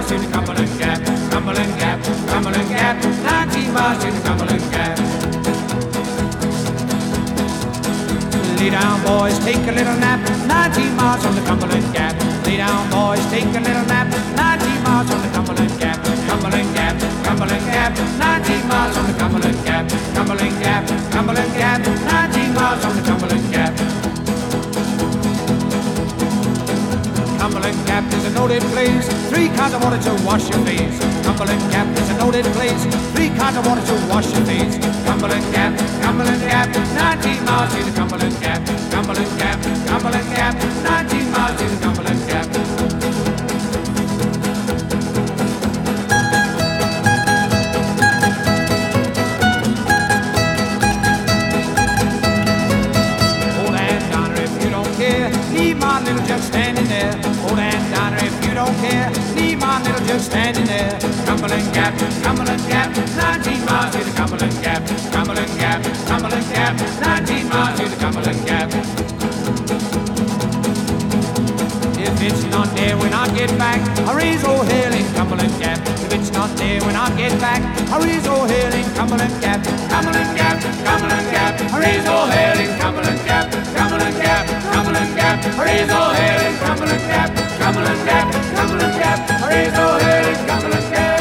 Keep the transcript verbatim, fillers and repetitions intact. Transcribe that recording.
miles to the Cumberland Gap, Cumberland Gap, Cumberland Gap, nineteen miles to the Cumberland Gap. Lay down, boys, take a little nap, nineteen miles on the Cumberland Gap. Lay down, boys, take a little nap, nineteen miles on the Cumberland Gap, Cumberland Gap, Cumberland Gap, nineteen miles on the Cumberland Gap, Cumberland Gap, Cumberland Gap, nineteen miles on the Cumberland Gap. Cumberland Gap is a noted place, three kinds of water to wash your face. Cumberland Gap is a noted place, three kinds of water to wash your face. Cumberland Gap, Cumberland Gap, nineteen miles to the Cumberland Gap, Cumberland Gap, Cumberland Gap, nineteen miles to the Cumberland Gap. Old Aunt Donna, if you don't care, leave my little jug standing there. Old Aunt Donna, if you don't care, leave my little jug standing there. Cumberland Gap, Cumberland Gap, nineteen miles to the Cumberland Gap, Cumberland Gap, Cumberland Gap, nineteen miles to the Cumberland Gap. If it's not there when I get back, I raise old hell in Cumberland Gap. If it's not there when I get back, I raise old hell in Cumberland Gap, Cumberland Gap, Cumberland Gap, I raise old hell in Cumberland Gap, Cumberland Gap, Cumberland Gap, I raise old hell in Cumberland Gap, Cumberland Gap, Cumberland Gap, I raise old hell in Cumberland Gap.